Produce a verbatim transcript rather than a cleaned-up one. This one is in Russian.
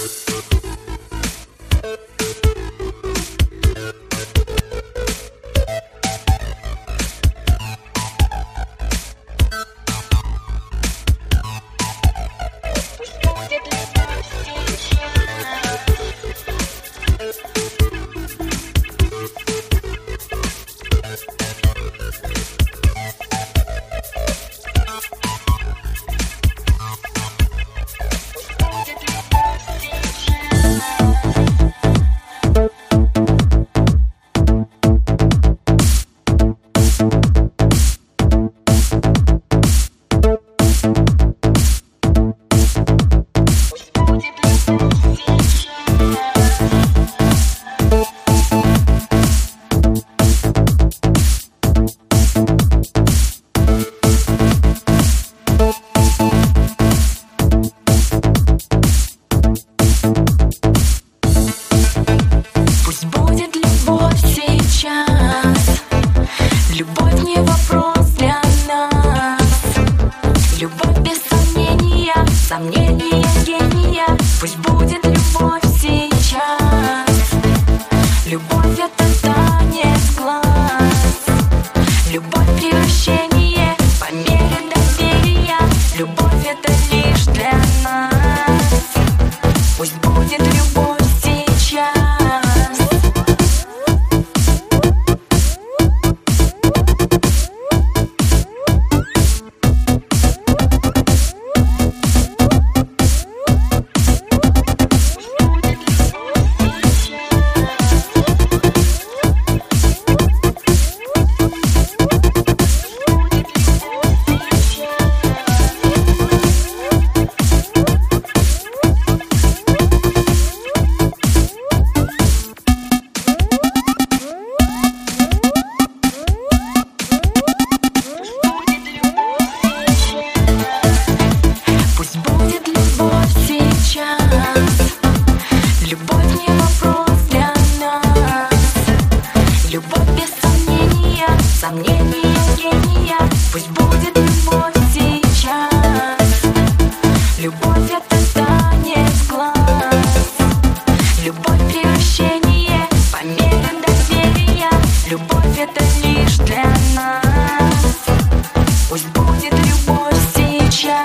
Сомнения гения, пусть будет любовь сейчас. Любовь — это танец глаз. Любовь — превращение по мере доверия. Любовь — это лишь для нас. Пусть будет любовь сейчас. Любовь не вопрос для нас. Любовь без сомнения, сомнения гения. Пусть будет любовь сейчас. Любовь — это танец глаз. Любовь — превращение по мере доверия. Любовь — это лишь для нас. Пусть будет любовь сейчас.